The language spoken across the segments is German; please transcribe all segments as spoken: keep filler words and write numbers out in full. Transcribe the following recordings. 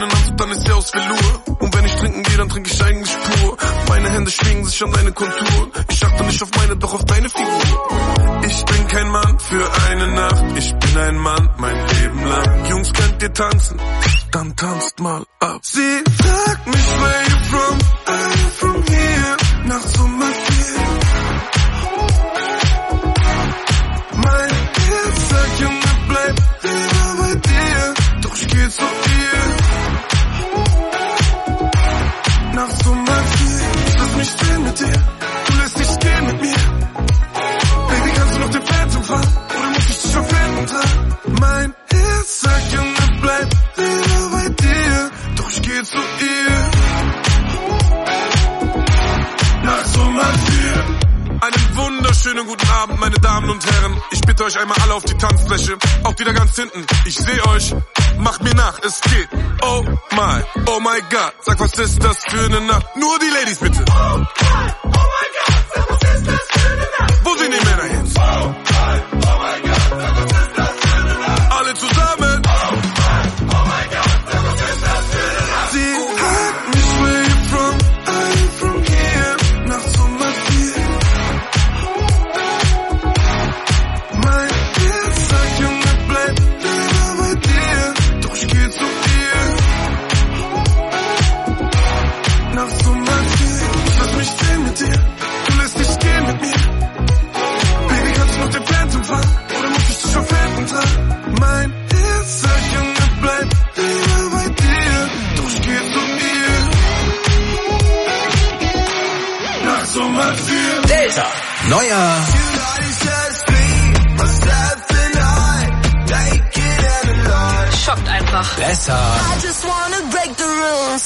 deinen Anzug, dann ist sie aus Velour. Und wenn ich trinken gehe, dann trinke ich eigentlich pur. Meine Hände schwingen sich an deine Konturen. Ich achte nicht auf meine, doch auf deine Figur. Ich bin kein Mann für eine Nacht. Ich bin ein Mann mein Leben lang. Jungs, könnt ihr tanzen? Dann tanzt mal ab. Sie fragt mich, where you from? I'm from here. Nachts um halb vier. Mein Herz sagt, Junge, bleib immer bei dir. Doch ich geh zu ihr. Nachts um halb vier. Ich lass mich stehen mit dir. Du lässt dich gehen mit mir. Baby, kannst du noch den Phantom fahren? Oder muss ich dich auf Händen tragen? Mein Herz sagt, Junge, bleib immer bei dir. Doch ich geh zu ihr. Nachts um halb vier. Einen wunderschönen guten Abend, meine Damen und Herren. Ich bitte euch einmal alle auf die Tanzfläche. Auch wieder ganz hinten. Ich seh euch. Macht mir nach, es geht. Oh my, oh my God. Sag, was ist das für eine Nacht? Nur die Ladies bitte. Oh my, oh my God. Sag, was ist das für eine Nacht? Wo sind die Männer jetzt? Oh my, oh my God. Sag, was ist das für eine Nacht? Alle zusammen. Oh my, oh my God. Sag, was ist das für eine Nacht? Sie fragt mich, where you from? I'm from here. Nachts um halb vier. Mein Herz sagt, Junge, bleib immer bei dir. Doch ich geh zu ihr. Nachts um halb vier. Ich lass mich stehen mit dir. Du lässt dich gehen mit mir. Baby, kannst du noch den Phantom fahren? Oder muss ich dich auf Händen tragen? Mein Herz sagt, Junge, bleib immer bei dir. Doch ich geh zu ihr. Nachts um halb vier. Delta. Neuer. Schockt einfach. Besser. I just wanna break the rules.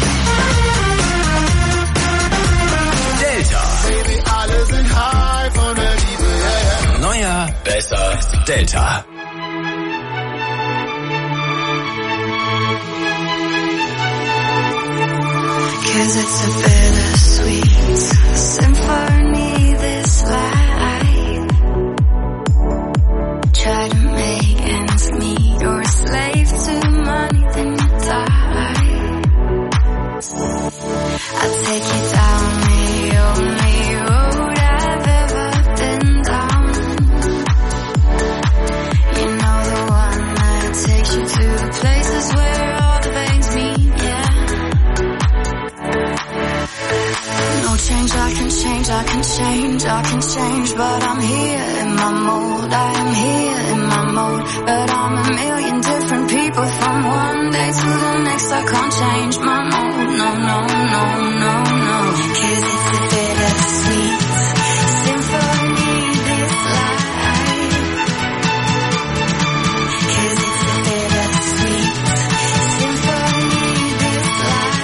Delta. Baby, alle sind high von der Liebe, yeah, yeah. Neuer. Besser. Delta. Cause it's a bittersweet symphony, this life. Try to make ends meet, or a slave to money, then you die. I'll take you down the only road I've ever been down. You know, the one that takes you to the places where all the veins meet, yeah. No change, I can change, I can change, I can change, but I'm here in my mode, I am here in my mode, but I'm a million different people from one day to the next, I can't change my mode, no, no, no, no, no, cause it's a bittersweet symphony, this life, cause it's a bittersweet symphony, this life.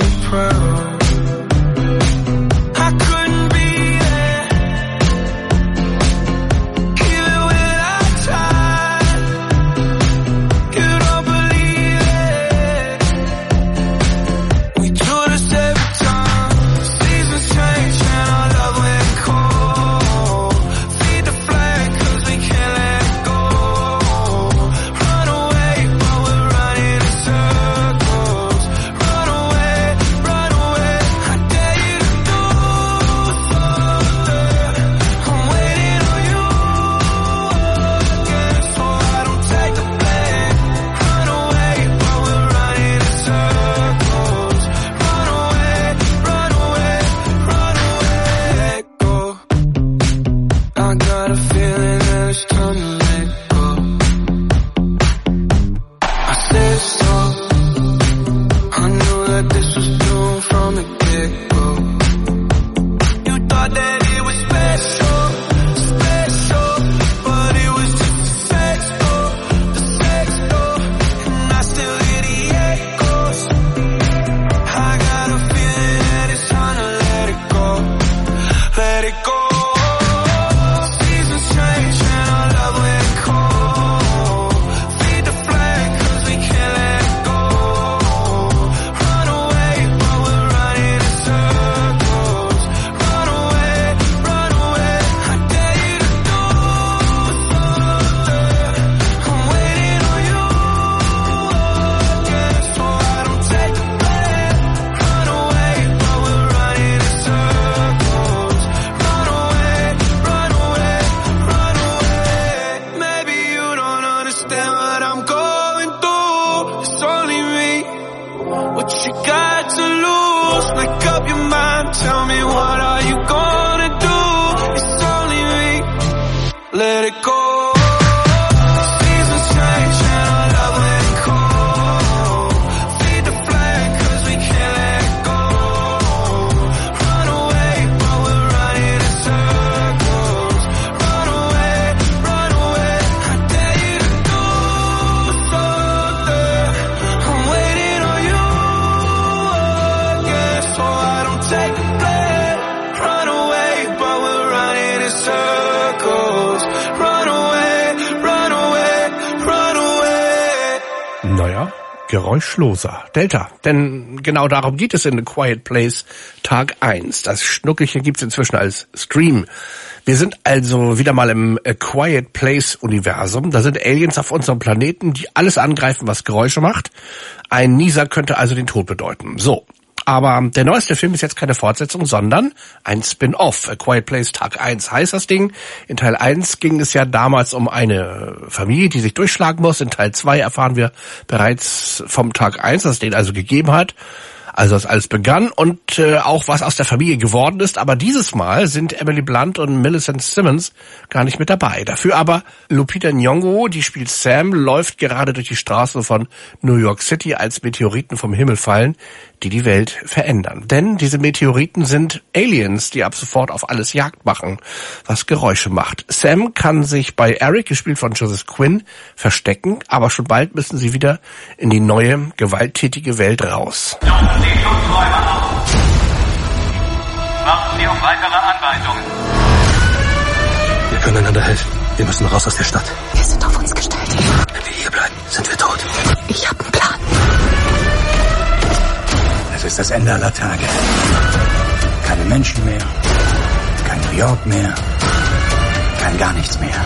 proud. Geräuschloser. Delta. Denn genau darum geht es in A Quiet Place Tag eins. Das Schnuckelchen gibt's inzwischen als Stream. Wir sind also wieder mal im A Quiet Place Universum. Da sind Aliens auf unserem Planeten, die alles angreifen, was Geräusche macht. Ein Nieser könnte also den Tod bedeuten. So. Aber der neueste Film ist jetzt keine Fortsetzung, sondern ein Spin-off. A Quiet Place Tag eins heißt das Ding. In Teil eins ging es ja damals um eine Familie, die sich durchschlagen muss. In Teil zwei erfahren wir bereits vom Tag eins, dass es den also gegeben hat. Also das alles begann und äh, auch was aus der Familie geworden ist. Aber dieses Mal sind Emily Blunt und Millicent Simmons gar nicht mit dabei. Dafür aber Lupita Nyong'o, die spielt Sam, läuft gerade durch die Straßen von New York City, als Meteoriten vom Himmel fallen, die die Welt verändern. Denn diese Meteoriten sind Aliens, die ab sofort auf alles Jagd machen, was Geräusche macht. Sam kann sich bei Eric, gespielt von Joseph Quinn, verstecken, aber schon bald müssen sie wieder in die neue, gewalttätige Welt raus. Die Schutzräume auf. Warten Sie auf weitere Anweisungen. Wir können einander helfen. Wir müssen raus aus der Stadt. Wir sind auf uns gestellt. Wenn wir hier bleiben, sind wir tot. Ich habe einen Plan. Es ist das Ende aller Tage. Keine Menschen mehr. Kein New York mehr. Kein gar nichts mehr.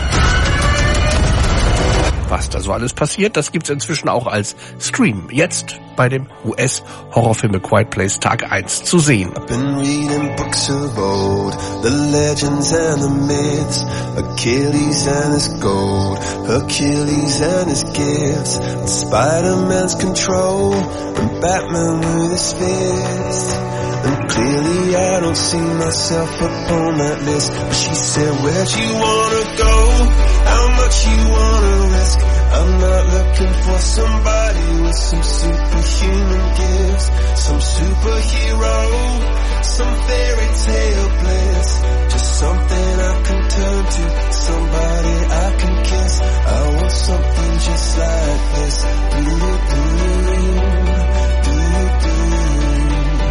Was da so alles passiert, das gibt's inzwischen auch als Stream. Jetzt bei dem U S-Horrorfilm A Quiet Place Tag eins zu sehen. I've been reading books of old, the legends and the myths, Achilles and his gold, Hercules and his gifts, and Spider-Man's control, and Batman with his fist. And clearly I don't see myself upon that list. But she said, where'd you wanna go? How much you wanna risk? I'm not looking for somebody with some superhuman gifts, some superhero, some fairy tale bliss. Just something I can turn to, somebody I can kiss. I want something just like this. Do, do, do, do.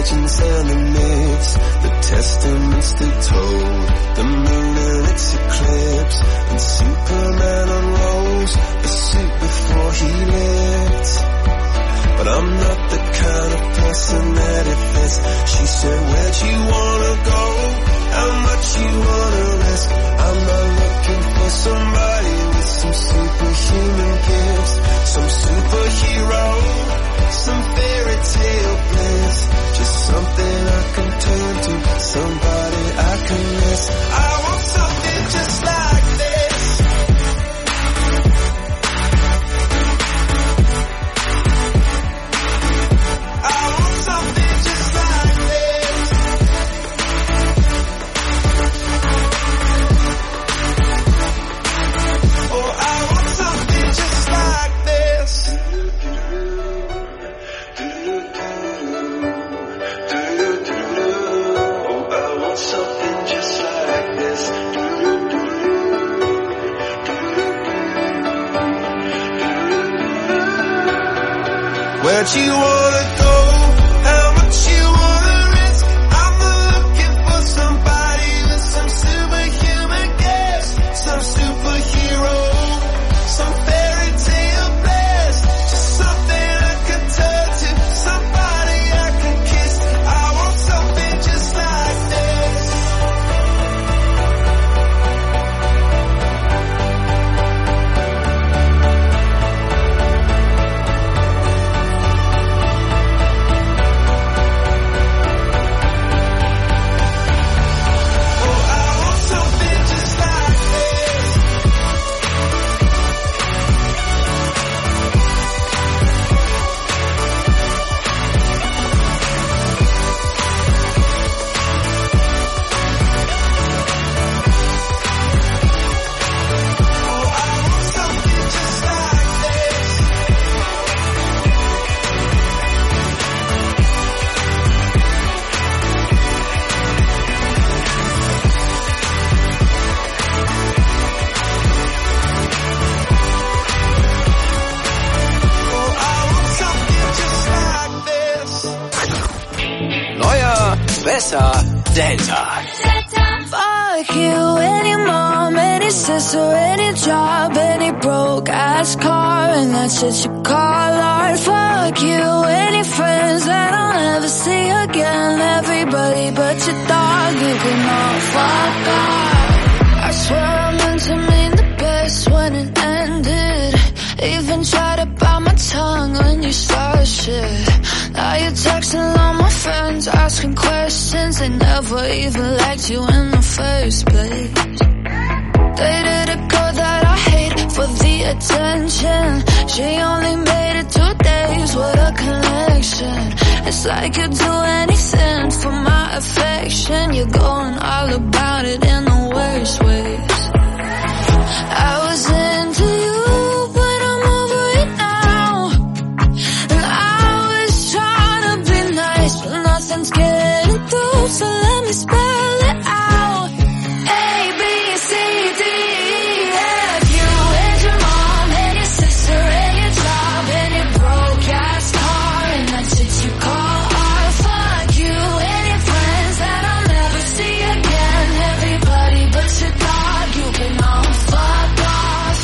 legends and the myths, the testaments that told the moon and its eclipse, and Superman unrolls a suit before he lived. But I'm not the kind of person that it fits. She said, where'd you wanna go? How much you wanna risk? I'm not looking for somebody with some superhuman gifts, some superhero, some fairy tale bliss, just something I can turn to, somebody I can miss. I want something just like this. I want something just like this. Oh, I want something just like this. Something just like this. Where'd you wanna go? How much you wanna risk? I'm not looking for somebody with some superhuman gifts, some superhero, some fairy tale bliss, just something I can turn to, somebody I can kiss. I want something just like this. Besser Delta. Fuck you, any mom, any sister, any job, any broke ass car, and that's what you call art. Fuck you, any friends that I'll never see again, everybody but your dog, you can all fuck off. I swear I meant to mean the best when it ended, even tried to bite my tongue when you started shit. Now you're texting all my friends, asking questions, they never even liked you in the first place. Dated a girl that I hate for the attention, she only made it two days, what a connection. It's like you'd do anything for my affection, you're going all about it in the worst ways. I was into you, but I'm over it now, and I was trying to be nice, but nothing's getting through, so let me spell it out. A, B, C, D, E, F, you and your mom and your sister and your job and your broke ass car, and that's what you call art. Fuck you and your friends that I'll never see again, everybody but your dog, you can all fuck off.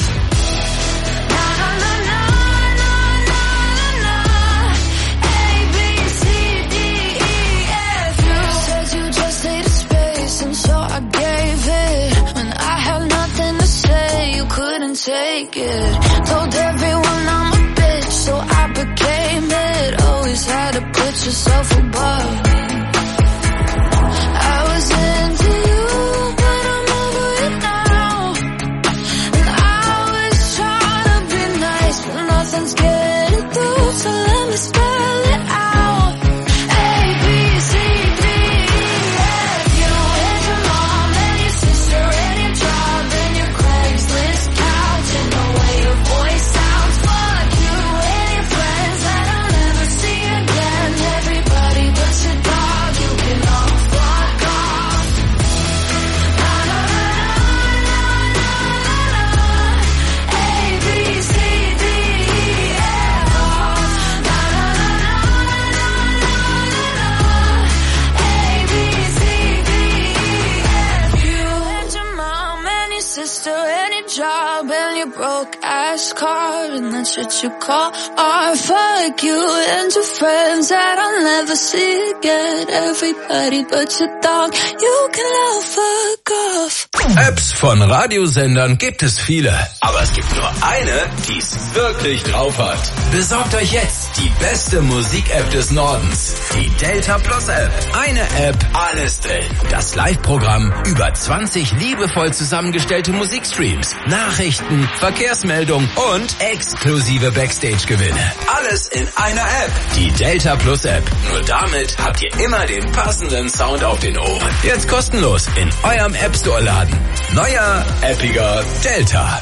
Na na na na na na na. A, B, C, D, E, F, you said you just needed space, and so I gave it. When I had nothing to say, you couldn't take it. Told everyone I'm a bitch, so I became it. Always had to put yourself above me. I was into you, but I'm over it now, and I was trying to be nice, but nothing's getting through, so let me spell it out. A, B, C, D, E, F, you and your mom and your sister and your job and your Craigslist couch and the way your voice sounds. Fuck you and your friends that I'll never see again, everybody broke ass car, and that's what you call art. Fuck you and your friends that I'll never see again. Everybody but your dog, you can love fuck off. Apps von Radiosendern gibt es viele, aber es gibt nur eine, die es wirklich drauf hat. Besorgt euch jetzt die beste Musik-App des Nordens, die Delta Plus App. Eine App, alles drin. Das Live-Programm, über zwanzig liebevoll zusammengestellte Musikstreams, Nachrichten, Verkehrsmeldungen und exklusive Backstage-Gewinne. Alles in einer App. Die Delta Plus App. Nur damit habt ihr immer den passenden Sound auf den Ohren. Jetzt kostenlos in eurem App Store laden. Neuer, appiger Delta.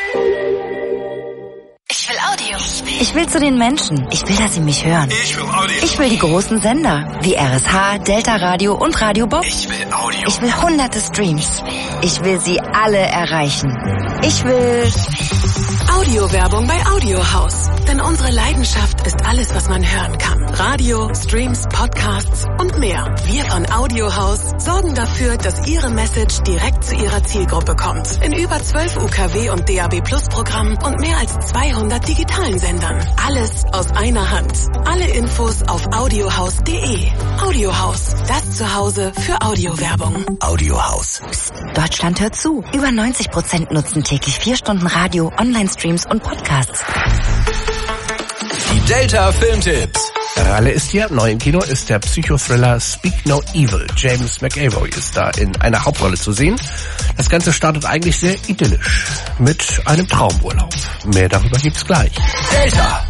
Ich will Audio. Ich will zu den Menschen. Ich will, dass sie mich hören. Ich will Audio. Ich will die großen Sender, wie R S H, Delta Radio und Radio Bob. Ich will Audio. Ich will hunderte Streams. Ich will sie alle erreichen. Ich will... Audiowerbung bei Audiohaus. Denn unsere Leidenschaft ist alles, was man hören kann. Radio, Streams, Podcasts und mehr. Wir von Audiohaus sorgen dafür, dass Ihre Message direkt zu Ihrer Zielgruppe kommt. In über zwölf U K W und D A B Plus Programmen und mehr als zweihundert digitalen Sendern. Alles aus einer Hand. Alle Infos auf audiohaus punkt de. Audiohaus, das Zuhause für Audiowerbung. Audiohaus. Psst, Deutschland hört zu. Über neunzig Prozent nutzen täglich vier Stunden Radio, Online-Streams und Podcasts. Die Delta Filmtipps. Ralle ist hier, neu im Kino ist der Psychothriller Speak No Evil. James McAvoy ist da in einer Hauptrolle zu sehen. Das Ganze startet eigentlich sehr idyllisch mit einem Traumurlaub. Mehr darüber gibt's gleich. Delta.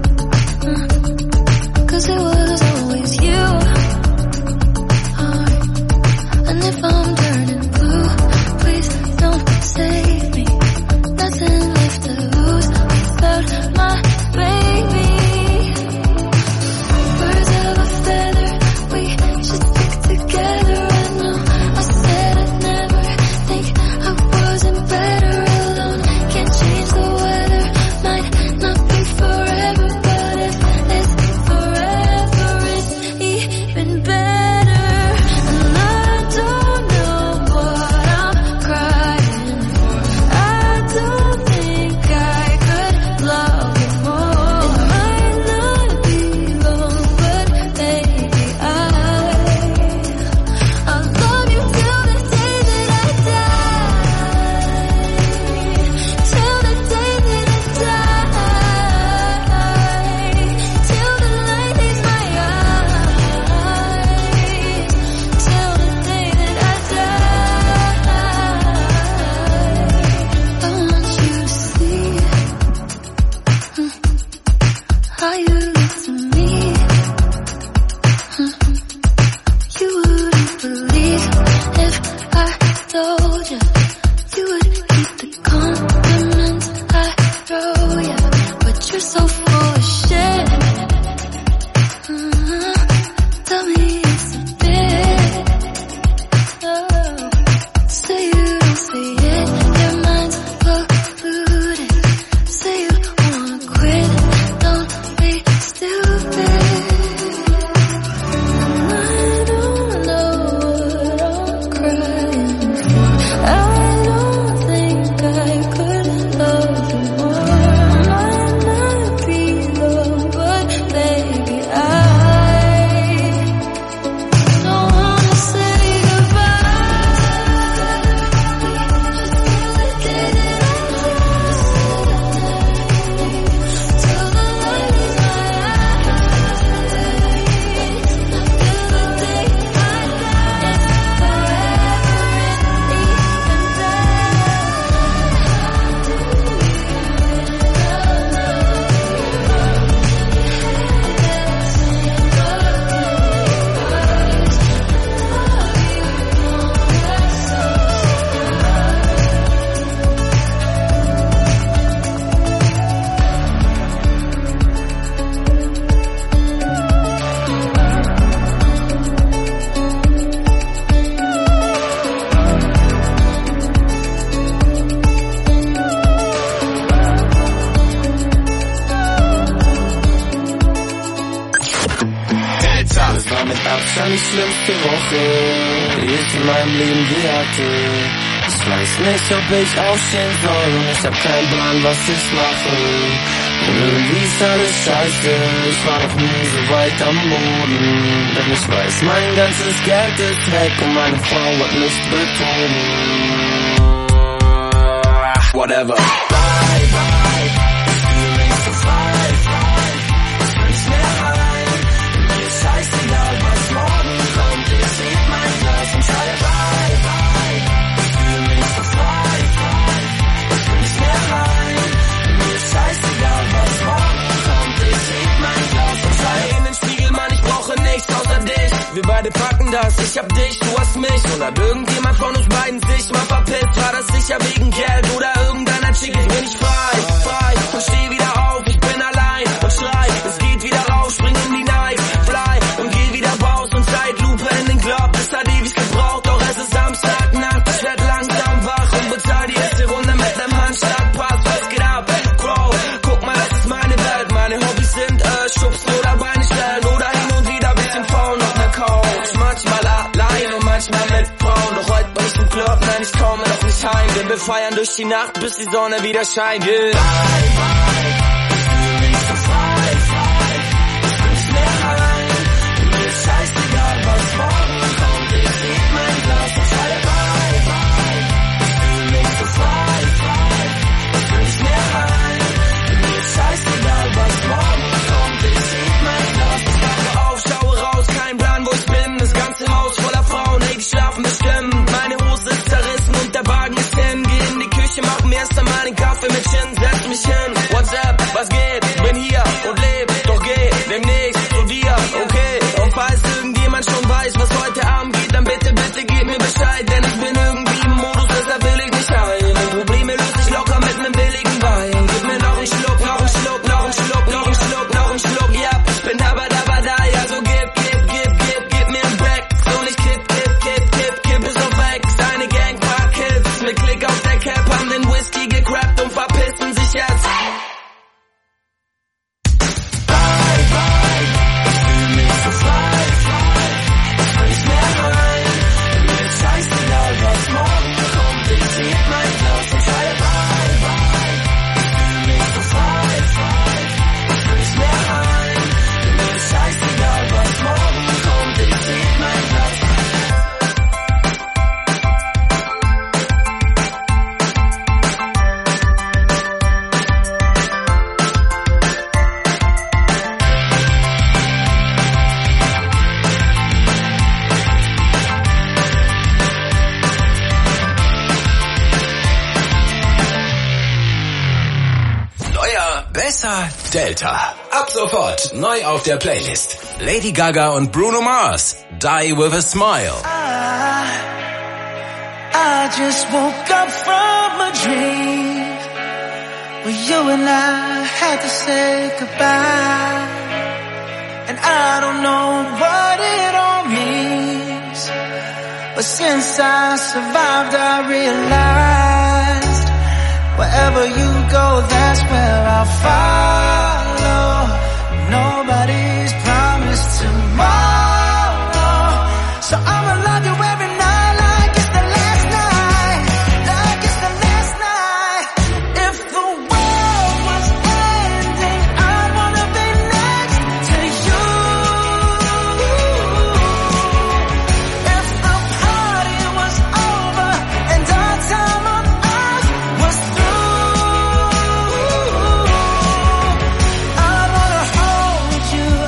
Cause it was always you. mich an die schlimmste Woche, die ich in meinem Leben je hatte. Ich weiß nicht, ob ich aufstehen soll und ich hab keinen Plan, was ich mache. Und irgendwie ist alles scheiße, ich war noch nie so weit am Boden. Denn ich weiß, mein ganzes Geld ist weg und meine Frau hat mich betrogen. Whatever. Bye, bye, ich fühl mich so frei, frei. Ich will nicht mehr rein, mir ist scheißegal, was morgen kommt. Ich heb mein Glas und schreie bye, bye. Ich fühl mich so frei, frei. Ich will nicht mehr rein, mir ist scheißegal, was morgen kommt. Ich heb mein Glas und schreie in den Spiegel, Mann, ich brauche nichts außer dich. Wir beide packen das, ich hab dich, du hast mich. Und hat irgendjemand von uns beiden sich mal verpisst? War das sicher wegen Geld oder irgendeiner Chick? Ich bin nicht frei, frei und steh wieder auf. Ich bin allein und schrei, es geht wieder raus, spring in die Night, fly und geh wieder raus und Zeitlupe in den Club. Es hat ewig gebraucht, doch es ist Samstagnacht. Ich werd langsam wach und bezahl die erste Runde mit nem Handstandpass. Was geht ab, Bro? Guck mal, das ist meine Welt. Meine Hobbys sind äh, schubsen oder Beine stellen oder hin und wieder bisschen faul auf der Couch. Manchmal allein und manchmal mit Frauen. Doch heute bin ich im Club, nein, ich komme noch nicht heim. Denn wir feiern durch die Nacht, bis die Sonne wieder scheint. Yeah. Bye, bye, ich fühl mich so frei, frei. Ich will nicht mehr rein, mir ist scheißegal, was morgen kommt. Ich heb mein Glas und schreie bye, bye. Ich fühl mich so frei, frei. Ich will nicht mehr rein, mir ist scheißegal, was morgen kommt. Ich heb mein Glas und wache auf, schaue raus, kein Plan, wo ich bin. Das ganze Haus voller Frauen, hey, die schlafen bestimmt. Meine Hose ist zerrissen und der Wagen ist hin. Geh in die Küche, mach mir erst einmal den Kaffee mit Gin, setz mich hin. WhatsApp, was geht? Bin hier und leb, doch geh demnächst zu dir, okay? Und falls irgendjemand schon weiß, was heute Abend geht, dann bitte, bitte gib mir Bescheid. Denn ich bin irgendwie im Modus, deshalb will ich nicht heilen. Probleme löse ich locker mit nem billigen Wein. Gib mir noch einen Schluck, noch einen Schluck, noch einen Schluck, noch einen Schluck, noch einen Schluck, ja. Ich bin dabei, dabei, da, ja, so gib, gib, gib, gib, gib mir ein Back. So nicht kipp, kipp, kipp, kipp, kipp es auf weg. Seine Gang, paar Kids, mit Klick auf der Cap, haben den Whisky gecrappt und verpissen sich jetzt. Bye, bye, ich fühl mich so frei, frei. Ich will nicht mehr rein, mir ist scheißegal, was morgen kommt. Ich heb mein Glas und schreie bye, bye. Ich fühl mich so frei, frei. Ich will nicht mehr rein, mir ist scheißegal, was morgen kommt. Ich heb mein Glas. Neuer, besser, Delta. Ab sofort neu auf der Playlist. Lady Gaga und Bruno Mars. Die with a Smile. I, I just woke up from a dream where you and I had to say goodbye. And I don't know what it all means, but since I survived I realized wherever you go, that's where I'll follow. Nobody's promised tomorrow, so I'ma love you every night like it's the last night, like it's the last night. If the world was ending, I'd wanna be next to you. If the party was over and our time on earth was through, I'd wanna hold you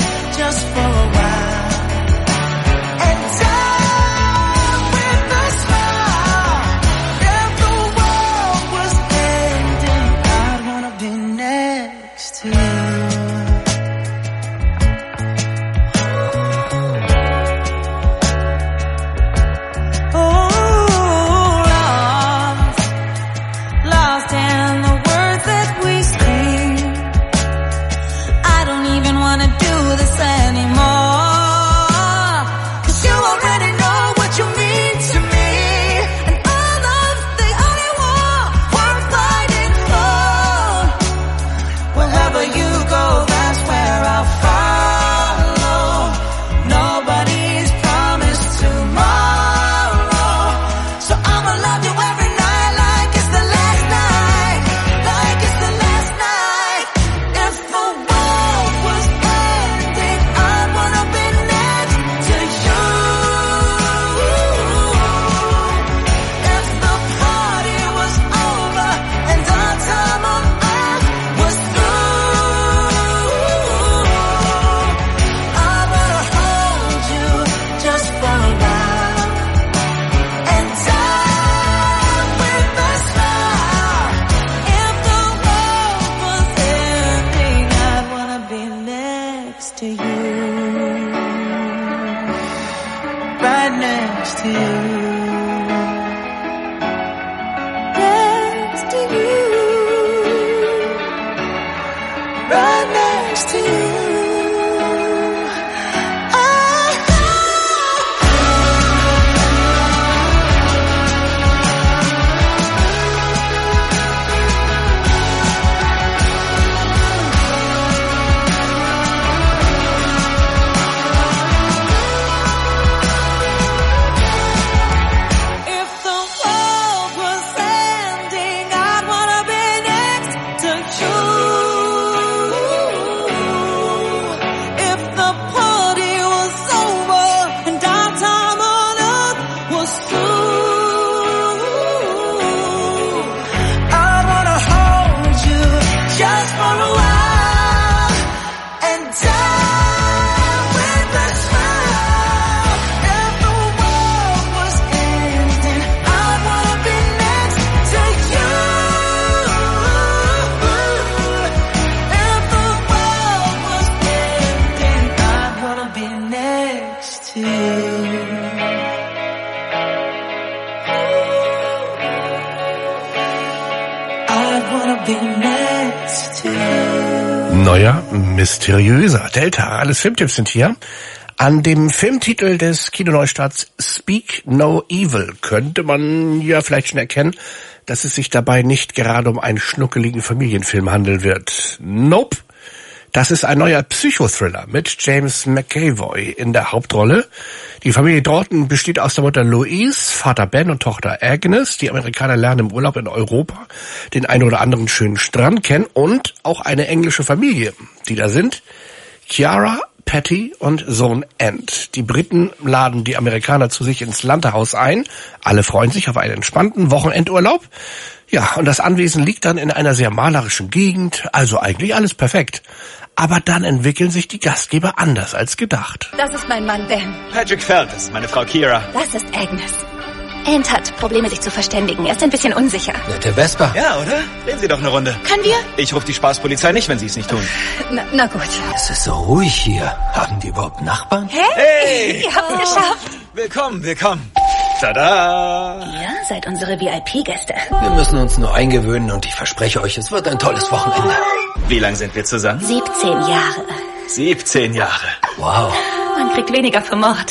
wanna be next to you. Neuer, mysteriöser Delta. Alles Filmtipps sind hier. An dem Filmtitel des Kinoneustarts Speak No Evil könnte man ja vielleicht schon erkennen, dass es sich dabei nicht gerade um einen schnuckeligen Familienfilm handeln wird. Nope. Das ist ein neuer Psychothriller mit James McAvoy in der Hauptrolle. Die Familie Dalton besteht aus der Mutter Louise, Vater Ben und Tochter Agnes. Die Amerikaner lernen im Urlaub in Europa den einen oder anderen schönen Strand kennen und auch eine englische Familie, die da sind. Chiara, Patty und Sohn Ant. Die Briten laden die Amerikaner zu sich ins Landhaus ein. Alle freuen sich auf einen entspannten Wochenendurlaub. Ja, und das Anwesen liegt dann in einer sehr malerischen Gegend, also eigentlich alles perfekt. Aber dann entwickeln sich die Gastgeber anders als gedacht. Das ist mein Mann Ben. Patrick Feltus, meine Frau Chiara. Das ist Agnes. Ant hat Probleme, sich zu verständigen. Er ist ein bisschen unsicher. Nette Vespa. Ja, oder? Drehen Sie doch eine Runde. Können wir? Ich rufe die Spaßpolizei nicht, wenn Sie es nicht tun. Na, na gut. Es ist so ruhig hier. Haben die überhaupt Nachbarn? Hey! Hey! Ihr habt es geschafft. Willkommen, willkommen. Tada! Ihr seid unsere V I P-Gäste. Wir müssen uns nur eingewöhnen und ich verspreche euch, es wird ein tolles Wochenende. Wie lang sind wir zusammen? siebzehn Jahre. siebzehn Jahre. Wow. Man kriegt weniger für Mord.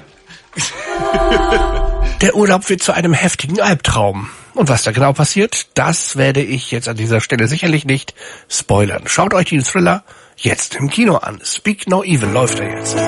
Der Urlaub wird zu einem heftigen Albtraum. Und was da genau passiert, das werde ich jetzt an dieser Stelle sicherlich nicht spoilern. Schaut euch den Thriller jetzt im Kino an. Speak No Evil läuft er jetzt.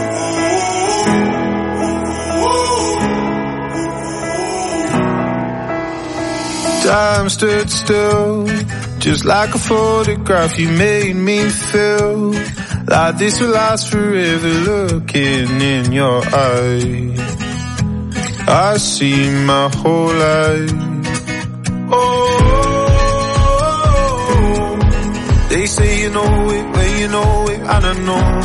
Time stood still, just like a photograph. You made me feel like this will last forever. Looking in your eyes, I see my whole life. Oh, they say you know it, well you know it, and I know.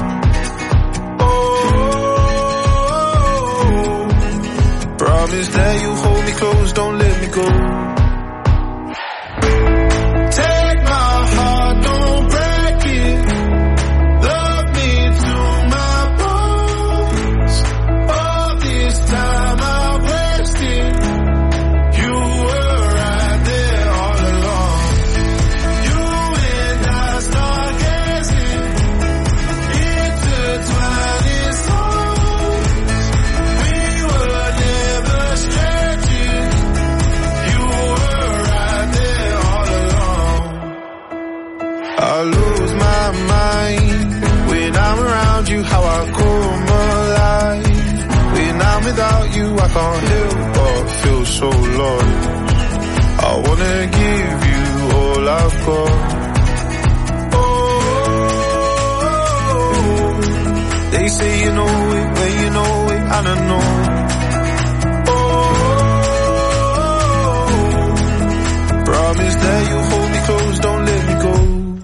Oh, promise that you hold me close, don't let me go. I can't help but feel so lost. I wanna give you all I've got. Oh, they say you know it, well you know it, and I know. Oh, promise that you'll hold me close, don't let me go.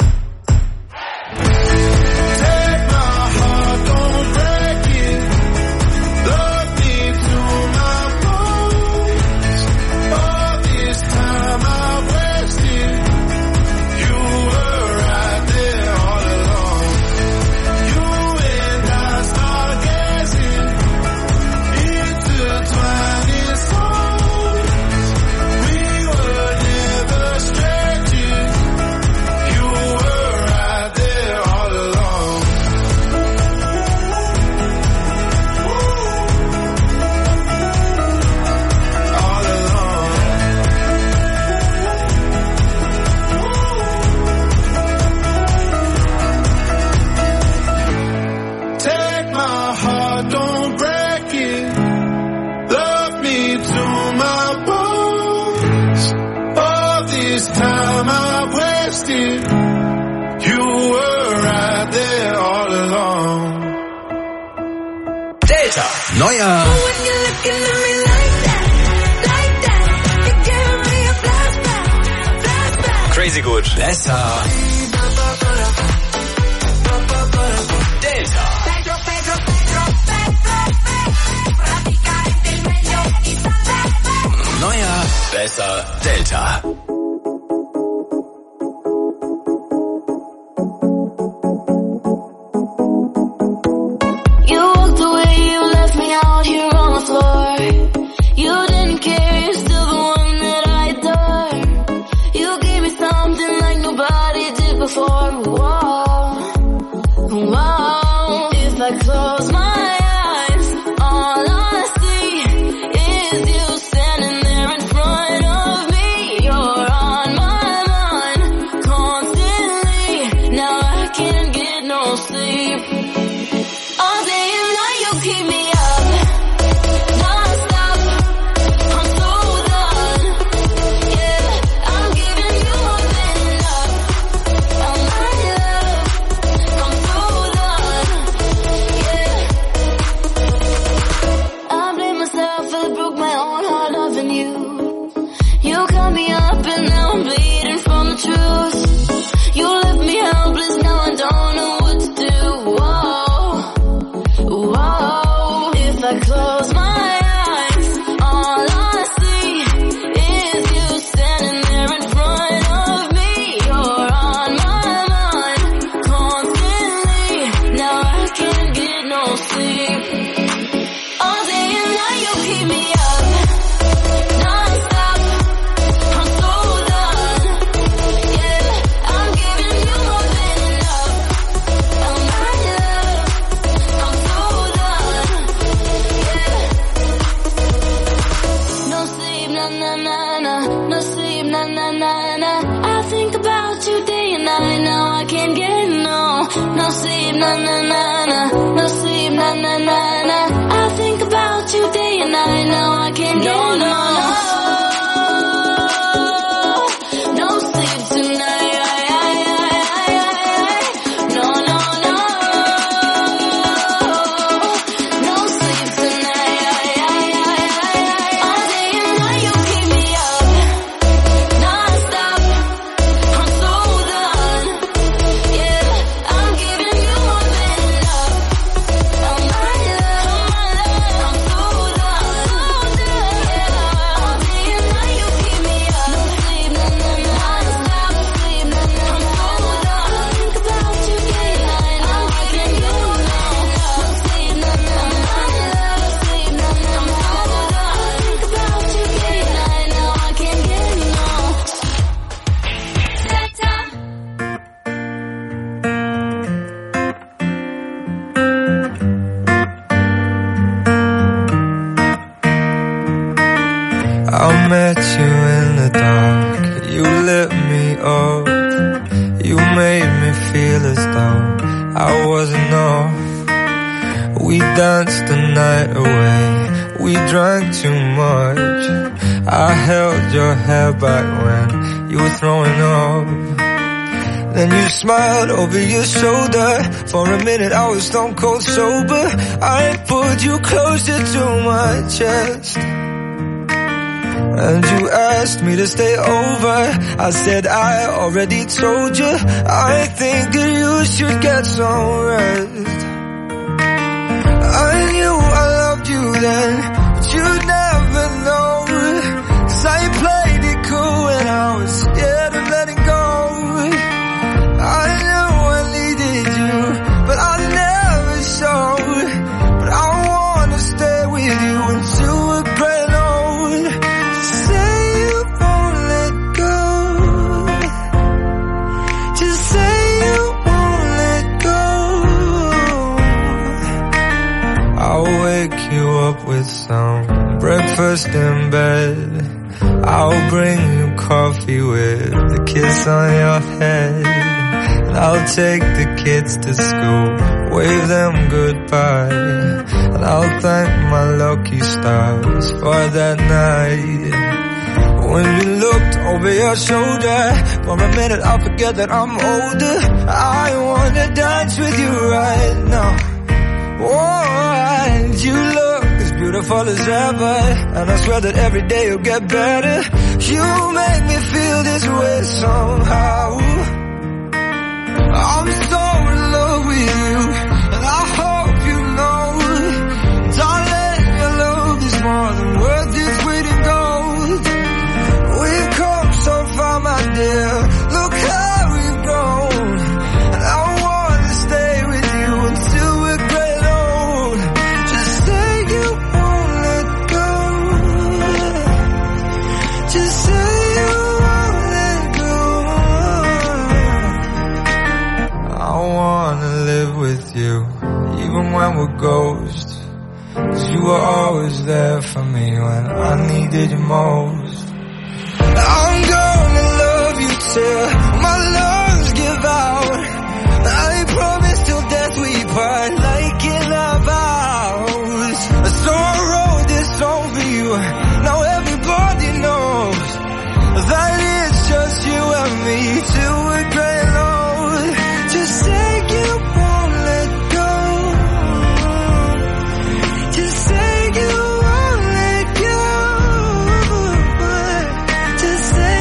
Neuer Crazy gut. Besser Delta. Neuer Besser Delta. You didn't care, you're still the one that I adore. You gave me something me up and now I'm bleeding from the truth. You left me helpless, now I don't know what to do. Whoa, whoa. If I close my eyes, all I see is you standing there in front of me. You're on my mind constantly. Now I can't get no sleep. All day and night you keep me up, non-stop. I'm so done. Yeah, I'm giving you more than enough. Oh my love, I'm so done. Yeah. No sleep, na na na na. No sleep, na na na na. I think about you day and night. Now I can't get no. No sleep, na na na na. No sleep, na na na na. I think about you day and night. Now I can't get no. No, no sleep tonight. No, no, no. No sleep tonight. All day and night you keep me up, non-stop. I'm so done. Yeah, I'm giving you more than enough. Oh my love, I'm so done. Yeah, all day and night you keep me up. No sleep, no, no, non-stop. Sleep, no, no, I'm so done. Think about you day and night. I'm giving you more than enough. No sleep, no, no, non-stop. Sleep, no, no, I'm so done. Think about you day and night. Now I can't get no. I met you in the dark, you lit me up. You made me feel as though I wasn't off. We danced the night away, we drank too much. I held your hair back when you were throwing up. Then you smiled over your shoulder. For a minute I was stone cold sober. I pulled you closer to my chest, and you asked me to stay over. I said I already told you. I think that you should get some rest. I knew I loved you then, but you'd never know. 'Cause I played it cool when I was scared of letting go. I knew I needed you, but I never showed. But I wanna stay with you until we're grown old. Just say you won't let go. Just say you won't let go. I'll wake you up with some breakfast in bed. I'll bring you coffee with a kiss on your head. And I'll take the kids to school, wave them goodbye. And I'll thank my lucky stars for that night. When you looked over your shoulder, for a minute I forget that I'm older. I wanna dance with you right now. Oh, and you look as beautiful as ever, and I swear that every day you'll get better. You make me feel this way somehow. I'm so in love with you, and I hope you know, darling, your love is more than worth its weight in gold. We've come so far, my dear, look how we've grown. And I wanna stay with you until we're great old. Just say you won't let go. Just say you won't let go. I wanna live with you, even when we're ghosts. 'Cause you were always there for me when I needed you most. I'm gonna love you till my lungs give out. I promise till death we part, like in our vows. So I wrote this song for you, now everybody knows that it's just you and me till we're great old. Just say you won't let go. Just say you won't let go. Just say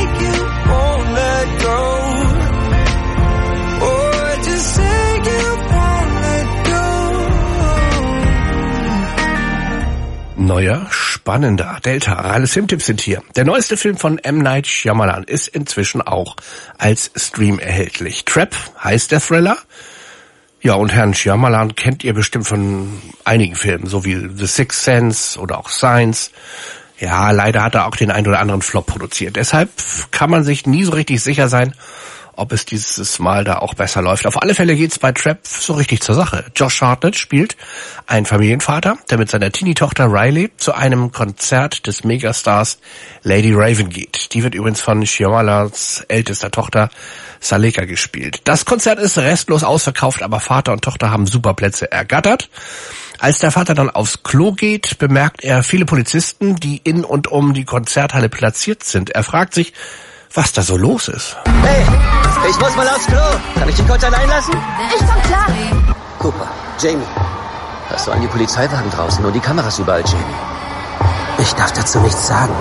neuer, spannender. Delta, Ralles Filmtipps sind hier. Der neueste Film von M. Night Shyamalan ist inzwischen auch als Stream erhältlich. Trap heißt der Thriller. Ja, und Herrn Shyamalan kennt ihr bestimmt von einigen Filmen, so wie The Sixth Sense oder auch Signs. Ja, leider hat er auch den einen oder anderen Flop produziert. Deshalb kann man sich nie so richtig sicher sein, ob es dieses Mal da auch besser läuft. Auf alle Fälle geht's bei Trap so richtig zur Sache. Josh Hartnett spielt einen Familienvater, der mit seiner Teenie-Tochter Riley zu einem Konzert des Megastars Lady Raven geht. Die wird übrigens von Shyamalans ältester Tochter Saleka gespielt. Das Konzert ist restlos ausverkauft, aber Vater und Tochter haben super Plätze ergattert. Als der Vater dann aufs Klo geht, bemerkt er viele Polizisten, die in und um die Konzerthalle platziert sind. Er fragt sich, was da so los ist. Hey, ich muss mal aufs Klo. Kann ich dich kurz allein lassen? Ich komm klar. Cooper, Jamie, hast du an die Polizeiwagen draußen und die Kameras überall, Jamie? Ich darf dazu nichts sagen.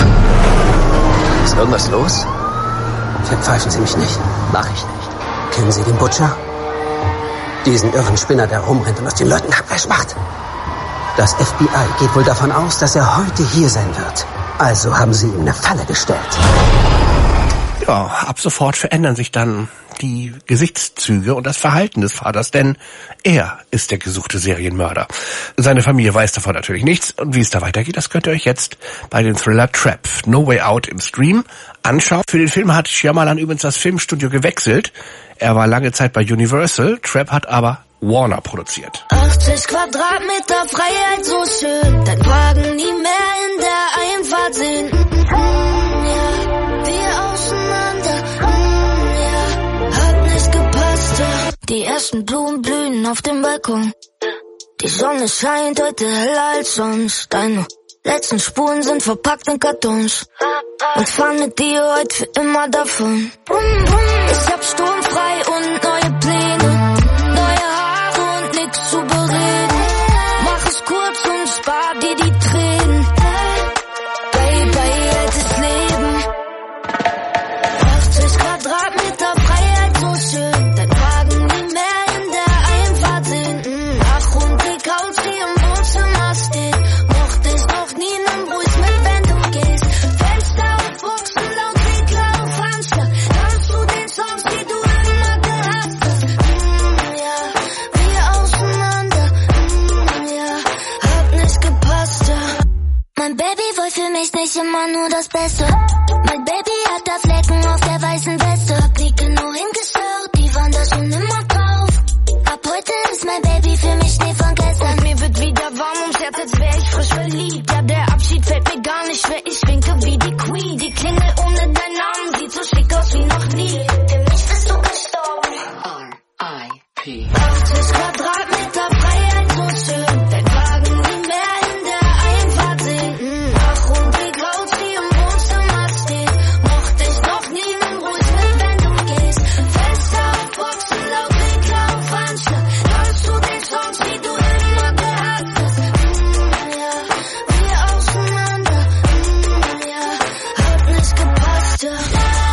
Ist irgendwas los? Verpfeifen Sie mich nicht. Mach ich nicht. Kennen Sie den Butcher? Diesen irren Spinner, der rumrennt und aus den Leuten Hackfleisch macht. Das F B I geht wohl davon aus, dass er heute hier sein wird. Also haben sie ihm eine Falle gestellt. Ja, ab sofort verändern sich dann die Gesichtszüge und das Verhalten des Vaters, denn er ist der gesuchte Serienmörder. Seine Familie weiß davon natürlich nichts und wie es da weitergeht, das könnt ihr euch jetzt bei dem Thriller Trap, No Way Out im Stream anschauen. Für den Film hat Shyamalan übrigens das Filmstudio gewechselt. Er war lange Zeit bei Universal, Trap hat aber Warner produziert. achtzig Quadratmeter Freiheit, so schön, dein Wagen nie mehr in der Einfahrt sehen. Mm, ja, wir auseinander, mm, ja, hat nicht gepasst, ja. Die ersten Blumen blühen auf dem Balkon. Die Sonne scheint heute heller als sonst. Deine letzten Spuren sind verpackt in Kartons. Und fahren mit dir heute für immer davon. Ich hab sturmfrei und neue Pläne. Zu bereden, mach es kurz und spar dir die Tränen. Baby, altes Leben. achtzig Quadratmeter Freiheit, so schön. Dein Wagen nie mehr in der Einfahrt sehen. Ach, und die Couch, die im Wohnzimmer steht. Mochte ich noch nie, nimm ruhig mit, wenn du gehst. Fenster auf Boxen, laut Regler auf Handschlag. Kannst du den Songs, die du immer gehasst hast? Mm, ja, wir auseinander. Mein Baby wollte für mich nicht immer nur das Beste. Mein Baby hat da Flecken auf der weißen Weste. Hab nie genau hingeschaut, die waren da schon immer drauf. Ab heute ist mein Baby für mich Schnee von gestern. Und mir wird wieder warm ums Herz, als wär ich frisch verliebt. Ja, der Abschied fällt mir gar nicht schwer, ich winke wie die Queen. Die Klingel ohne deinen Namen sieht so schick aus wie noch nie. Für mich bist du gestorben. R I P achtzig Quadratmeter Freiheit, so schön. Dein Wagen nie mehr in der Einfahrt sehen. Ach, und die Couch, die im Wohnzimmer steht. Mochte ich noch nie, nimm ruhig mit, wenn du gehst. Fenster auf Boxen, laut Regler auf Anschlag. Hörst du den Songs, die du immer gehasst hast? Mm, ja, wir auseinander. Mm, ja, hat nicht gepasst, ja.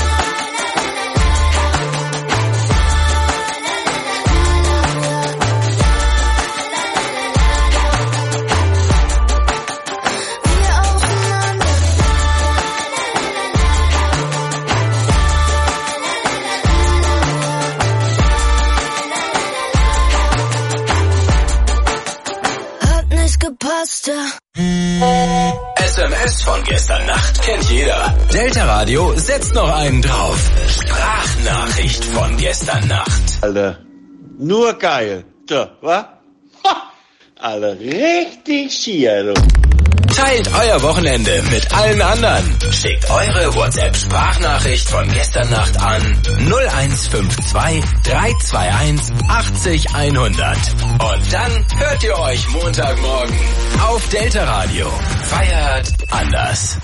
S M S von gestern Nacht kennt jeder. Delta Radio setzt noch einen drauf. Sprachnachricht von gestern Nacht. Alter, nur geil. Da, wa? Ha! Alter, richtig schier, du. Teilt euer Wochenende mit allen anderen. Schickt eure WhatsApp-Sprachnachricht von gestern Nacht an null eins fünf zwei drei zwei eins achtzig hundert. Und dann hört ihr euch Montagmorgen auf Delta Radio. Feiert anders.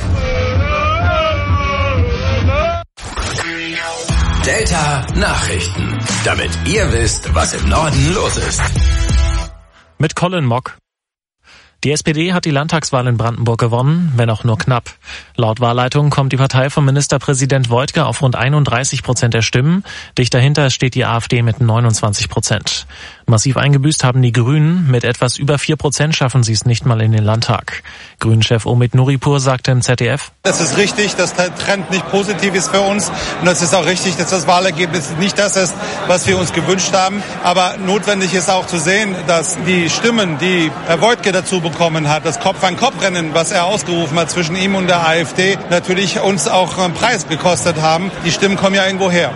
Delta Nachrichten. Damit ihr wisst, was im Norden los ist. Mit Colin Mock. Die S P D hat die Landtagswahl in Brandenburg gewonnen, wenn auch nur knapp. Laut Wahlleitung kommt die Partei von Ministerpräsident Woidke auf rund einunddreißig Prozent der Stimmen. Dicht dahinter steht die AfD mit neunundzwanzig Prozent. Massiv eingebüßt haben die Grünen. Mit etwas über vier Prozent schaffen sie es nicht mal in den Landtag. Grünchef Omid Nuripur sagte im Z D F: Es ist richtig, dass der Trend nicht positiv ist für uns. Und es ist auch richtig, dass das Wahlergebnis nicht das ist, was wir uns gewünscht haben. Aber notwendig ist auch zu sehen, dass die Stimmen, die Herr Woidke dazu bekommen hat, das Kopf-an-Kopf-Rennen, was er ausgerufen hat zwischen ihm und der AfD, natürlich uns auch einen Preis gekostet haben. Die Stimmen kommen ja irgendwo her.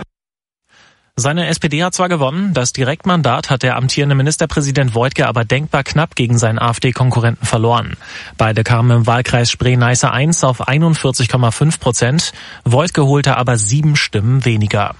Seine S P D hat zwar gewonnen, das Direktmandat hat der amtierende Ministerpräsident Woidke aber denkbar knapp gegen seinen AfD-Konkurrenten verloren. Beide kamen im Wahlkreis Spree-Neiße eins auf einundvierzig Komma fünf Prozent. Woidke holte aber sieben Stimmen weniger.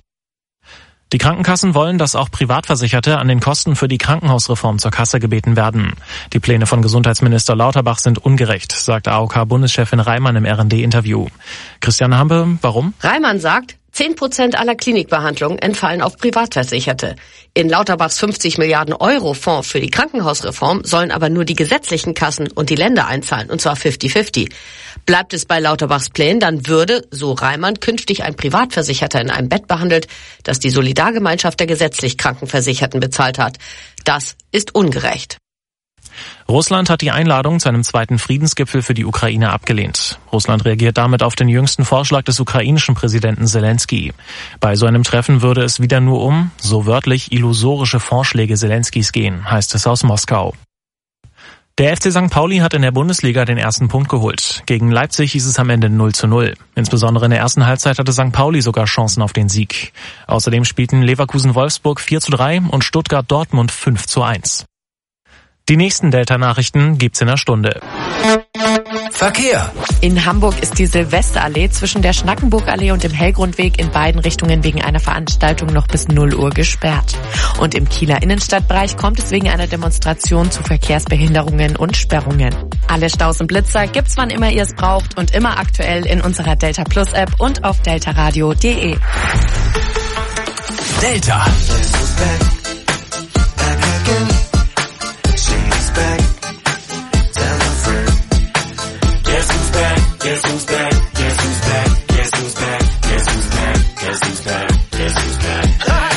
Die Krankenkassen wollen, dass auch Privatversicherte an den Kosten für die Krankenhausreform zur Kasse gebeten werden. Die Pläne von Gesundheitsminister Lauterbach sind ungerecht, sagt A O K-Bundeschefin Reimann im R N D-Interview. Christiane Hampe, warum? Reimann sagt, zehn Prozent aller Klinikbehandlungen entfallen auf Privatversicherte. In Lauterbachs fünfzig Milliarden Euro Fonds für die Krankenhausreform sollen aber nur die gesetzlichen Kassen und die Länder einzahlen, und zwar fifty fifty. Bleibt es bei Lauterbachs Plänen, dann würde, so Reimann, künftig ein Privatversicherter in einem Bett behandelt, das die Solidargemeinschaft der gesetzlich Krankenversicherten bezahlt hat. Das ist ungerecht. Russland hat die Einladung zu einem zweiten Friedensgipfel für die Ukraine abgelehnt. Russland reagiert damit auf den jüngsten Vorschlag des ukrainischen Präsidenten Selensky. Bei so einem Treffen würde es wieder nur um, so wörtlich, illusorische Vorschläge Selenskys gehen, heißt es aus Moskau. Der F C Sankt Pauli hat in der Bundesliga den ersten Punkt geholt. Gegen Leipzig hieß es am Ende null zu null. Insbesondere in der ersten Halbzeit hatte Sankt Pauli sogar Chancen auf den Sieg. Außerdem spielten Leverkusen-Wolfsburg vier zu drei und Stuttgart-Dortmund fünf zu eins. Die nächsten Delta-Nachrichten gibt's in einer Stunde. Verkehr. In Hamburg ist die Silvesterallee zwischen der Schnackenburgallee und dem Hellgrundweg in beiden Richtungen wegen einer Veranstaltung noch bis null Uhr gesperrt. Und im Kieler Innenstadtbereich kommt es wegen einer Demonstration zu Verkehrsbehinderungen und Sperrungen. Alle Staus und Blitzer gibt's, wann immer ihr es braucht und immer aktuell in unserer Delta Plus App und auf deltaradio punkt de. Delta. Guess who's back? Guess who's back? Guess who's back? Guess who's back? Guess who's back? Guess who's back?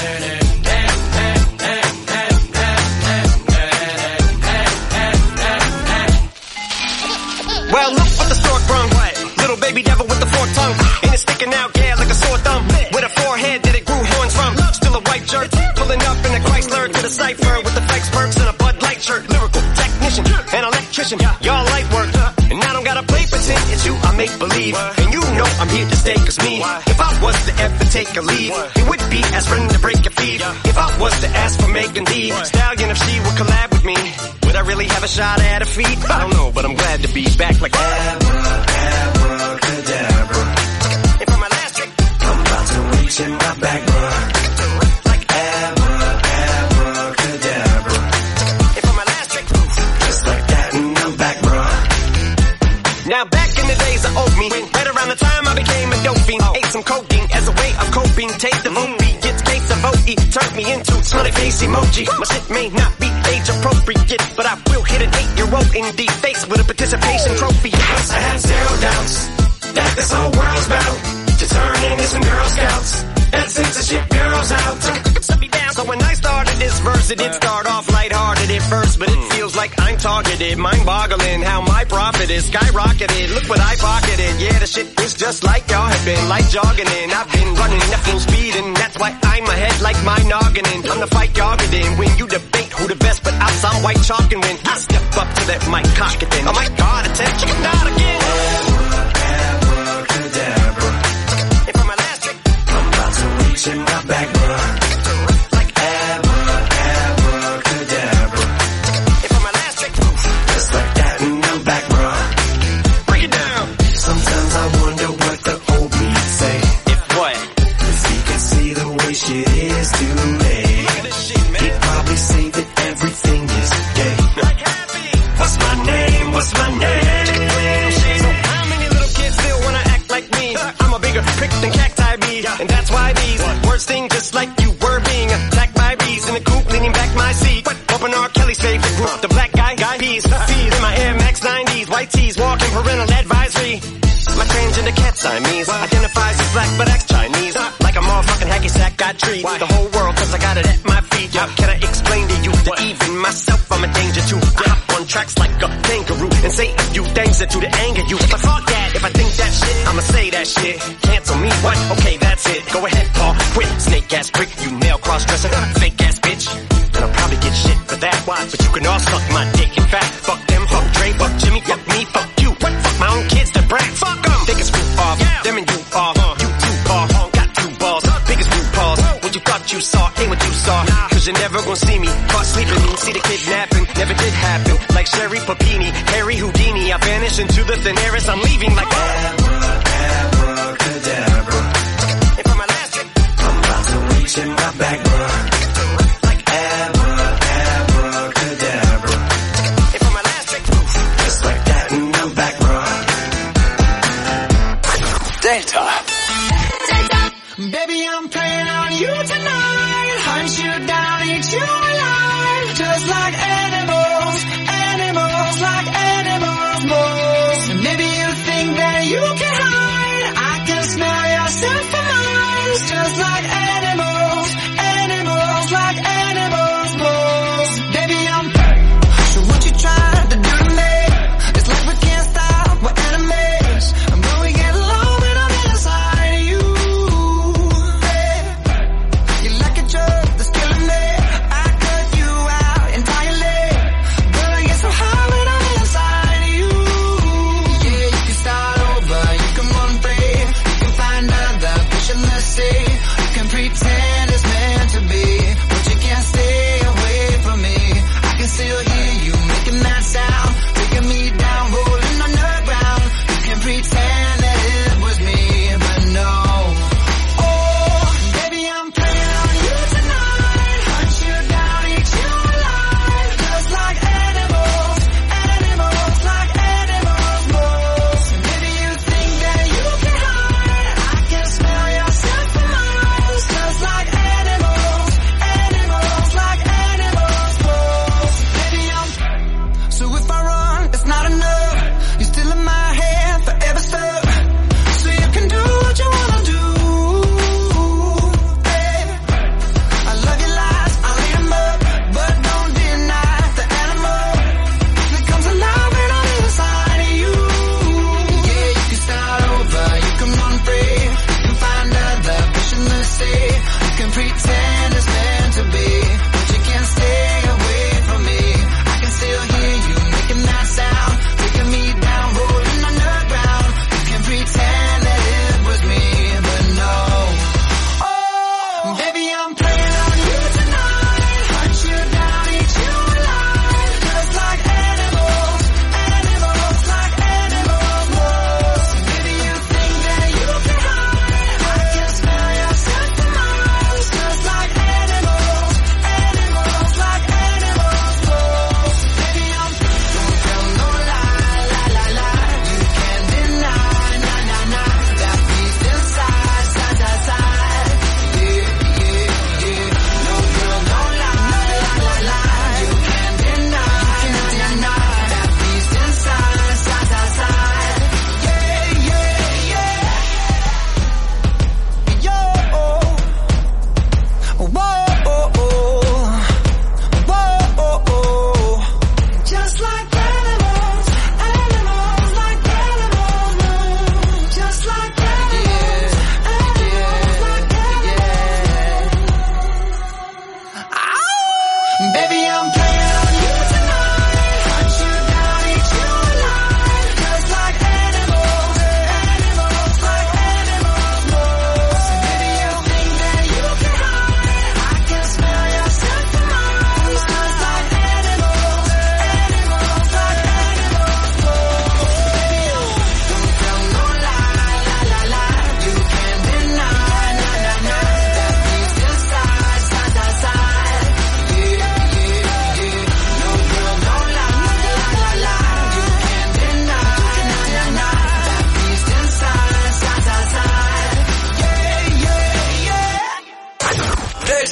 Well, look what the stork brung. Little baby devil with the forked tongue. And it's sticking out, yeah, like a sore thumb. With a forehead that it grew horns from. Still a white jerk. Pulling up in a Chrysler to the cipher with the flex perks and a Bud Light shirt. Lyrical technician, an electrician. Y'all light work. And I don't gotta play pretend, it's you I make believe. And you know I'm here to stay, cause me, if I was to ever take a leave, it would be as friend to break your feet. If I was to ask for Megan Thee Stallion, if she would collab with me, would I really have a shot at her feet? I don't know, but I'm glad to be back like abracadabra. And for my last trick, I'm about to reach in my back, bruh. Like abracadabra. And for my last trick, just like that, and I'm back, bruh. Now back in the days of old me, right around the time I became a dope fiend, ate some cocaine as a way of coping, take the vote beat, gets case of O E, turned me into smiley face emoji. My shit may not be age appropriate, but I will hit an eight-year-old in the face with a participation trophy. Yes, I have zero doubts that this whole world's about to turn into some Girl Scouts and censorship girls out. So when I started this verse, it did start off lighthearted at first, but it feels like I'm targeted, mind-boggling how my profit is skyrocketed. Look what I pocketed, yeah, the shit is just like y'all have been, like jogging in. I've been running at full speed, and that's why I'm ahead like my noggin. I'm the fight y'all get in when you debate who the best, but I'm some white chalk, and when I step up to that mic, cock it in. Oh my God, attention, you not again. Abracadabra. And for my last trick, I'm about to reach in my back, bruh. Shit is too late. He probably say that everything is gay. What's my name? What's my name? So how many little kids still wanna act like me? I'm a bigger prick than cacti be, and that's why these words sting just like you were being attacked by bees. G's in the coupe, leaning back my seat. Open R. Kelly's favorite group, the black guy, guy, peas. Peas in my Air Max nineties, white tees, walking parental advisory. My transgender cat Siamese identifies as black but acts Chinese. Like a motherfucking hacky sack, got trees. The whole world cause I got it at my feet. How can I explain to you that even myself I'm a danger to? I hop on tracks like a kangaroo and say a few things that to the anger you. But fuck that, if I think that shit, I'ma say that shit. Cancel me, what? Okay, that's it. Go ahead, Paul, quit. Snake ass prick, you nail cross dresser, fake ass bitch. And I'll probably get shit for that. But you can all suck my dick. In fact, fuck them, fuck Dre, fuck Jimmy, fuck me, fuck you. What? Fuck my own kids that brag. Fuck them. They can screw off. Yeah. Them and you off. Uh, you two Paul. Uh, got two balls. Uh, biggest blue balls. Uh, what you thought you saw ain't what you saw. Nah. Cause you're never gonna see me caught sleeping. See the kidnapping. Never did happen. Like Sherry Papini, Harry Houdini. I vanish into the thin air as I'm leaving like abracadabra. And for my last trick, I'm about to reach in my back, bro. Like abra, abracadabra. And for my last trick, just like that and I'm back, bro. Delta. Baby, I'm playing on you tonight. Hunt you down, eat you alive. Just like animals, animals, like animals, moles. And maybe you think that you can hide. I can smell yourself for miles. Just like animals, animals, like animals, moles. Baby, I'm so what you trying to do to me? It's like we can't stop, we're enemies. And when we get along, when I'm inside of you. You're like a drug that's killing me. I cut you out entirely. But I get so high when I'm inside of you. Yeah, you can start over, you can run free. You can find other fish in the sea. You can pretend it's meant to be, but you can't stay away from me. I can still hear you making that sound, taking me down, rolling on the ground. You can pretend that it was me, but no. Oh, baby, I'm playing on you tonight. Hunt you down, eat you alive. Just like animals, animals, like animals, moles. And maybe you think that you can hide. I can smell yourself for miles. Just like animals, animals, like animals, moles. Baby, I'm so if I run, it's not enough. You're still in my head, forever stuck. So you can do what you wanna do. Hey, I love your lies, I'll eat 'em up, but don't deny the animal that comes alive when I'm inside of you. Yeah, you can start over, you can run free, you can find other fish in the sea. You can pretend it's meant to be, but you can't stay away from me. I can still hear you making that sound, taking me down, rolling on the ground. You can pretend that it was me, but no. Oh, baby, I'm playing on you tonight. Hunt you down, eat you alive. Just like animals, animals, like animals, moles. Maybe you think that you can hide. I can smell yourself for miles. Just like animals, animals, like animals, moles. Baby, I'm don't tell no lie, lie, lie, lie. You can't deny, nah, nah, nah. That beast inside, side, side, side. Yeah, yeah, yeah. No girl, no lie, lie, lie, lie. You can't deny, nah, nah, nah. That beast inside, side, side, side. Yeah, yeah, yeah. Yo, whoa, whoa, whoa. Just like animals, animals, like animals, moves. Just like animals, animals, like animals. Ow! Baby, I'm playing on you tonight. Hunt you down, eat you alive. Just like animals, animals, like animals, moves. Maybe you think that you can hide. I can smell yourself for miles. Just like animals, animals, like animals, moves. Baby, don't tell no lie, lie, lie, lie. You can't deny, nah, nah, nah. That beast inside, side, side, side. Yeah, yeah, yeah. No girl, no lie, lie, lie, lie. You can't deny, nah, nah, nah. That beast inside, side, side, side. Yeah, yeah, yeah. Delta, was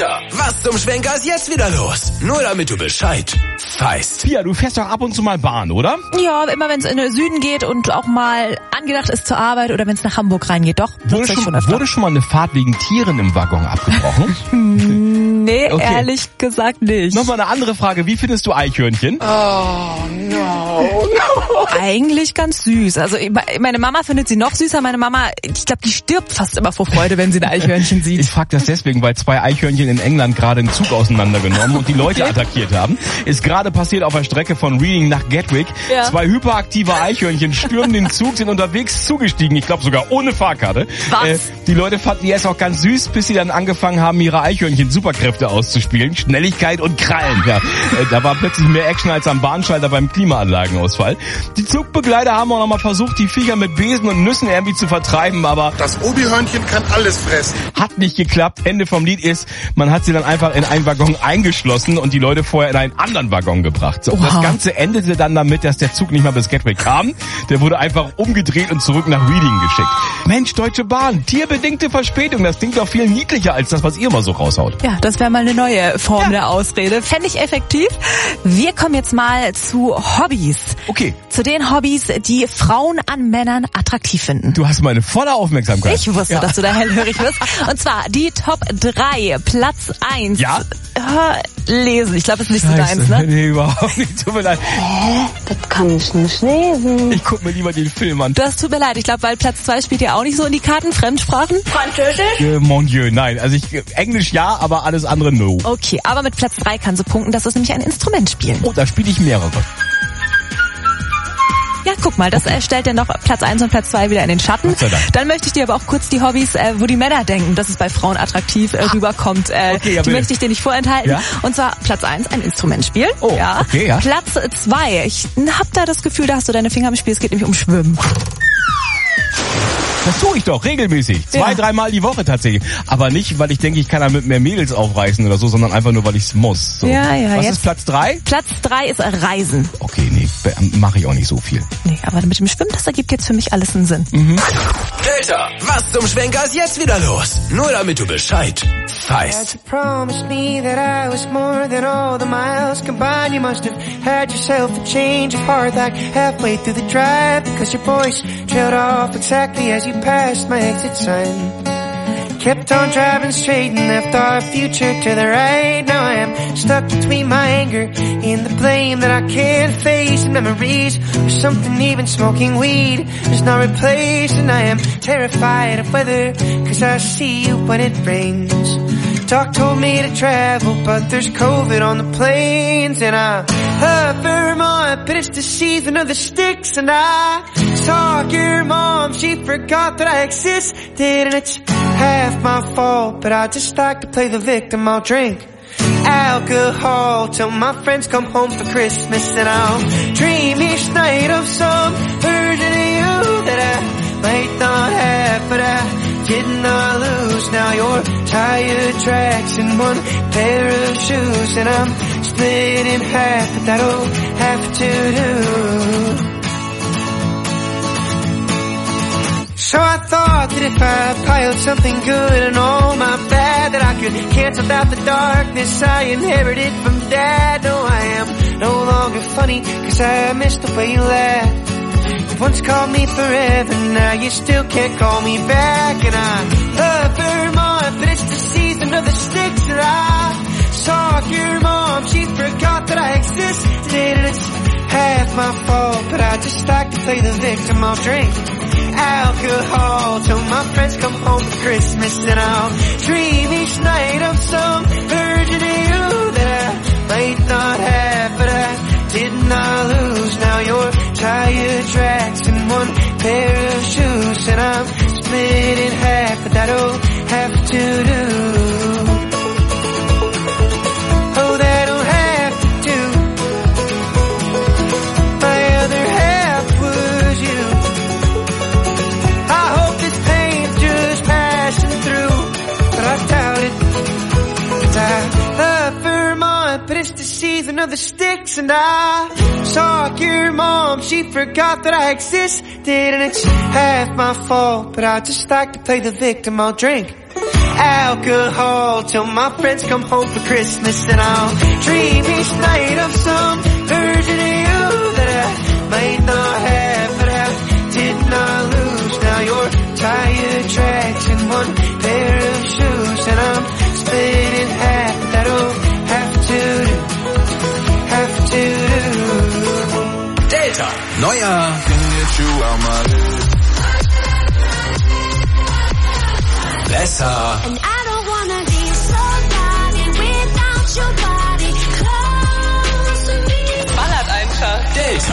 Was zum Schwenker ist jetzt wieder los? Nur damit du Bescheid weißt. Pia, du fährst doch ab und zu mal Bahn, oder? Ja, immer wenn es in den Süden geht und auch mal angedacht ist zur Arbeit oder wenn es nach Hamburg reingeht. Doch, wurde schon, schon wurde schon mal eine Fahrt wegen Tieren im Waggon abgebrochen? Nee, okay. Ehrlich gesagt nicht. Nochmal eine andere Frage. Wie findest du Eichhörnchen? Oh, no, no. Eigentlich ganz süß. Also meine Mama findet sie noch süßer. Meine Mama, ich glaube, die stirbt fast immer vor Freude, wenn sie ein Eichhörnchen sieht. Ich frage das deswegen, weil zwei Eichhörnchen in England gerade einen Zug auseinandergenommen und die Leute attackiert haben. Ist gerade passiert auf der Strecke von Reading nach Gatwick. Ja. Zwei hyperaktive Eichhörnchen stürmen den Zug, sind unterwegs zugestiegen. Ich glaube sogar ohne Fahrkarte. Was? Äh, die Leute fanden die erst auch ganz süß, bis sie dann angefangen haben, ihre Eichhörnchen-Superkräfte auszuspielen. Schnelligkeit und Krallen. Ja, äh, da war plötzlich mehr Action als am Bahnschalter beim Klimaanlagenausfall. Die Zugbegleiter haben auch noch mal versucht, die Viecher mit Besen und Nüssen irgendwie zu vertreiben, aber das Obi-Hörnchen kann alles fressen. Hat nicht geklappt. Ende vom Lied ist, man hat sie dann einfach in einen Waggon eingeschlossen und die Leute vorher in einen anderen Waggon gebracht. So, das Ganze endete dann damit, dass der Zug nicht mal bis Gatwick kam. Der wurde einfach umgedreht und zurück nach Reading geschickt. Mensch, Deutsche Bahn, tierbedingte Verspätung, das klingt doch viel niedlicher als das, was ihr mal so raushaut. Ja, das wäre mal eine neue Form ja. der Ausrede. Fände ich effektiv. Wir kommen jetzt mal zu Hobbys. Okay. Zu den Hobbys, die Frauen an Männern attraktiv finden. Du hast meine volle Aufmerksamkeit. Ich wusste, ja. dass du da hellhörig wirst. Und zwar die Top drei, Platz eins. Ja. Äh, lesen, ich glaube, es ist nicht Scheiße. so deins, ne? Nee, überhaupt nicht. Tut mir leid. Hä? Das kann ich nicht lesen. Ich guck mir lieber den Film an. Das tut mir leid. Ich glaube, weil Platz zwei spielt ja auch nicht so in die Karten. Fremdsprachen? Französisch? Äh, mon Dieu, nein. Also ich, Englisch ja, aber alles andere no. Okay, aber mit Platz drei kannst du punkten. Das ist nämlich ein Instrument spielen. Oh, da spiele ich mehrere. Ja, guck mal, das äh, stellt ja noch Platz eins und Platz zwei wieder in den Schatten. Dann möchte ich dir aber auch kurz die Hobbys, äh, wo die Männer denken, dass es bei Frauen attraktiv äh, rüberkommt, äh, okay, ja, die möchte ich dir nicht vorenthalten. Ja? Und zwar Platz eins, ein Instrument spielen. Oh, ja. Okay, ja. Platz zwei, ich hab da das Gefühl, da hast du deine Finger im Spiel, es geht nämlich um Schwimmen. Das tue ich doch regelmäßig. Zwei, ja. dreimal die Woche tatsächlich. Aber nicht, weil ich denke, ich kann damit mehr Mädels aufreißen oder so, sondern einfach nur, weil ich es muss. So. Ja, ja, Was jetzt ist Platz drei? Platz drei ist Reisen. Okay, nee, mache ich auch nicht so viel. Nee, aber mit dem Schwimmen, das ergibt jetzt für mich alles einen Sinn. Mhm. Delta, was zum Schwenker ist jetzt wieder los? Nur damit du Bescheid weißt. You promised me that I was more than all the miles combined. You must have had yourself a change of heart like halfway through the drive, because your voice trailed off exactly as you passed my exit sign. Kept on driving straight and left our future to the right. Now I am stuck between my anger and the blame that I can't face, and memories of something even smoking weed does not replace. And I am terrified of weather, cause I see you when it rains. Doc told me to travel, but there's COVID on the planes. And I love Vermont, but it's the season of the sticks. And I saw your mom, she forgot that I existed. And it's half my fault, but I just like to play the victim. I'll drink alcohol till my friends come home for Christmas. And I'll dream each night of some version of you that I might not have, but I did not lose. Now your tire tracks in one pair of shoes, and I'm split in half, but that'll have to do. So I thought that if I piled something good and all my bad, that I could cancel out the darkness I inherited from Dad. No, I am no longer funny, cause I missed the way you laughed. You once called me forever, now you still can't call me back. And I love Vermont, but it's the season of the sticks. And I saw your mom, she forgot that I existed. And it's half my fault, but I just like to play the victim. I'll drink alcohol till my friends come home for Christmas. And I'll dream each night of some version of you that I might not have, but I did not lose. Now your tire tracks in one pair of shoes, and I'm split in half, but that'll have to do. Oh, that'll have to do. My other half was you. I hope this pain's just passing through, but I doubt it. 'Cause I love Vermont, but it's the season of the sticks. And I saw your mom, she forgot that I existed. And it's half my fault, but I just like to play the victim. I'll drink alcohol till my friends come home for Christmas, and I'll dream each night of some version of you that I might not have, but I did not lose. Now your tire tracks in one pair of shoes, and I'm split in half. That'll have to do, have to do. Delta, neuer. Besser. And I don't wanna be somebody without your body close to me. Ballert einfach. Delta.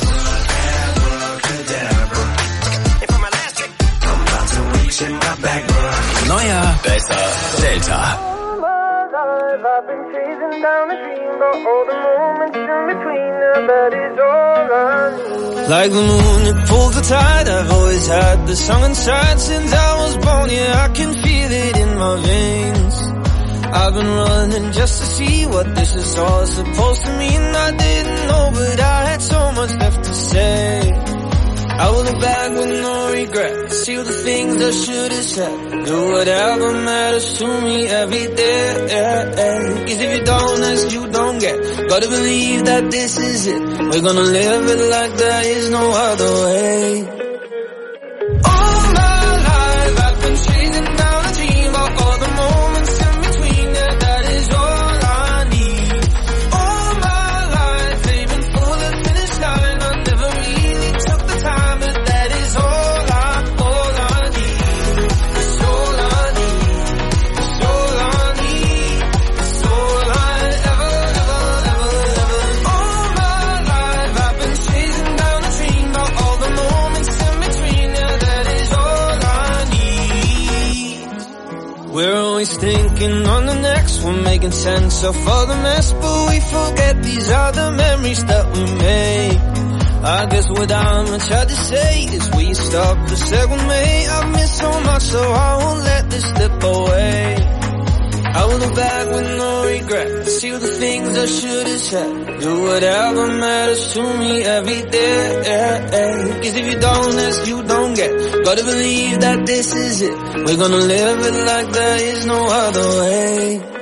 Neuer, besser, Delta. I've been chasing down a dream, but all the moments in between them, that is all I need. Like the moon, it pulls the tide. I've always had the song inside since I was born. Yeah, I can feel it in my veins. I've been running just to see what this is all supposed to mean. I didn't know, but I had so much left to say. I will look back with no regret. See all the things I should have said. Do whatever matters to me every day. Cause if you don't ask, you don't get. Gotta believe that this is it. We're gonna live it like there is no other way. All my life I've been chasing down a dream, but all the moments in between, yeah, that is all I need. All my life aiming for the finish line. I never really took the time, but that is all I, all I need. It's all I need. It's all I need. It's all I ever, ever, ever, ever. All my life I've been chasing down a dream, but all the moments in between, yeah, that is all I need. We're always thinking on the next one, making sense of all the mess, but we forget these are the memories that we made. I guess what I'm trying to say is we stop the second May. I've missed so much, so I won't let this slip away. I will look back with no regret. See all the things I should have said. Do whatever matters to me every day. Cause if you don't ask, you don't get. Gotta believe that this is it. We're gonna live it like there is no other way.